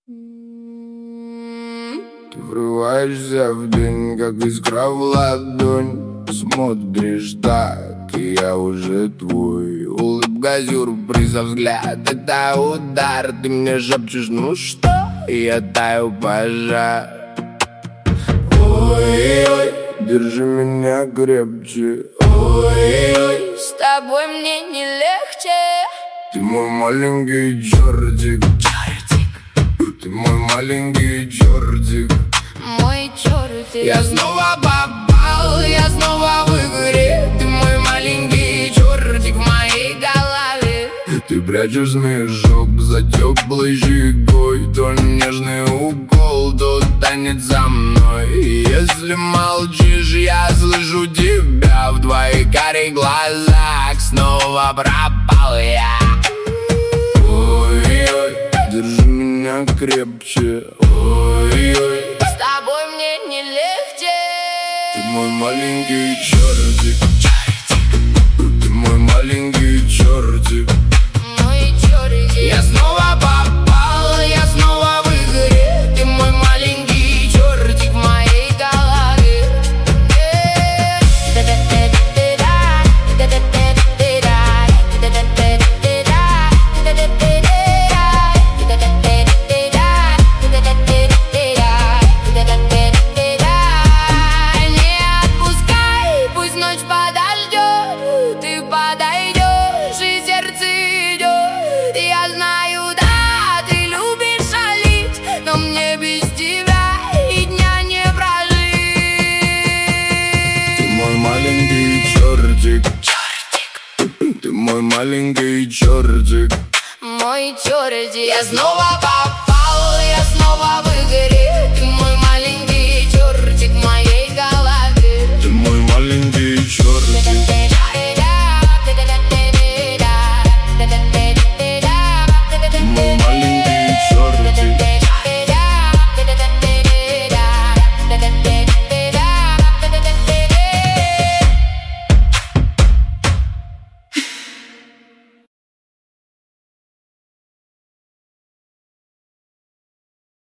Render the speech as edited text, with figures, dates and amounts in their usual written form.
Ты врываешься в день, как искра в ладонь. Смотришь так, и я уже твой. Улыбка, сюрприза, взгляд, это удар. Ты мне шепчешь, ну что? И я таю, пожар. Ой-ой, держи меня крепче. Ой-ой, с тобой мне не легче. Ты мой маленький чертик. Ты мой маленький чертик. Мой чертик. Я снова попал, я снова в игре. Ты мой маленький чертик в моей голове. Ты прячешь смешок за теплой щекой. То нежный укол, то танец за мной. И если молчишь, я слышу тебя в твоих карих глазах. Снова пропал я. Ой-ой, держи меня крепче. Ой-ой, с тобой мне не легче. ты мой маленький чертик. Ты мой маленький чертик. Мой чертик. Я снова попал, я снова в игре. Ты мой маленький чертик в моей голове. Ты мой маленький чертик. Мой чертик. Я снова попал.